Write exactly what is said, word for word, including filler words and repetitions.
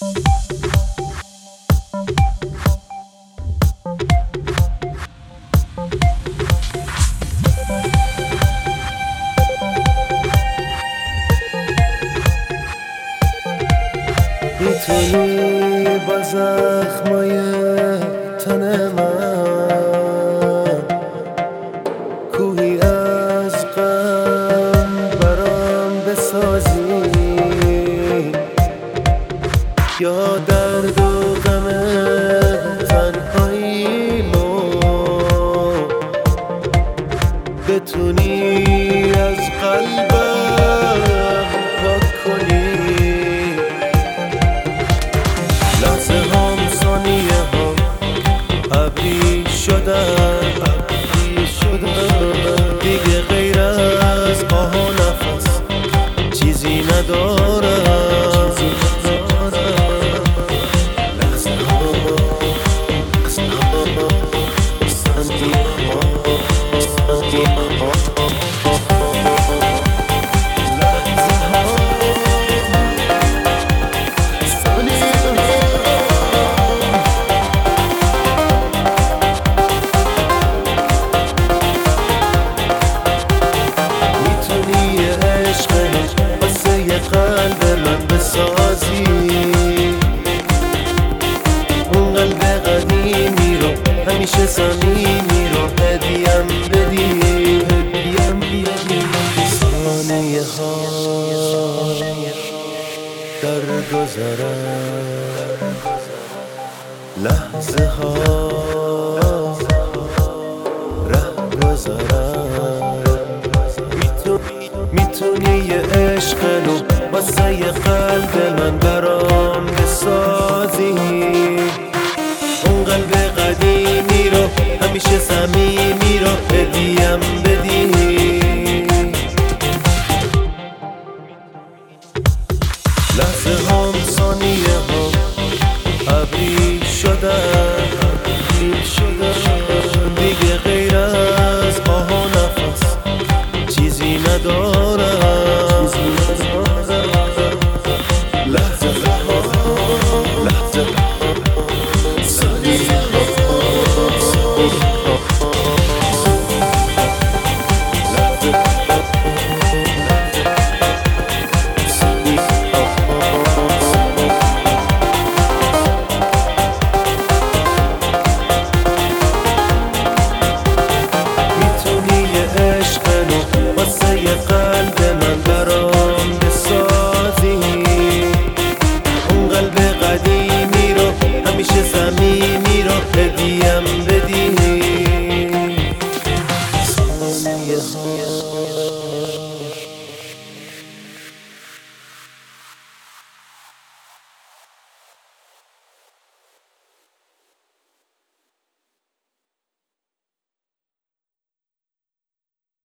میتونی با زخمای تن من کوهی از غم برام بسازی، یا درد و غم تنهاییمو بتونی از قلبم پاک کنی. لحظه هم ثانیه هم ابری شدن دیگه غیر از آه و نفس چیزی ندارم. لحظه ها قلب من بسازی، اون قلب قدیمی رو همیشه صمیمی رو هدیم بدی. ثانیه ها در گذرم، لحظه ها ره گذرم. میتونی یه عشق نو واسه یه قلب من برام بسازی، اون قلب قدیمی رو همیشه صمیمی رو هدیم بدی. لحظه هم ثانیه هم ابری شدن دیگه غیر از آه و نفس چیزی ندارم.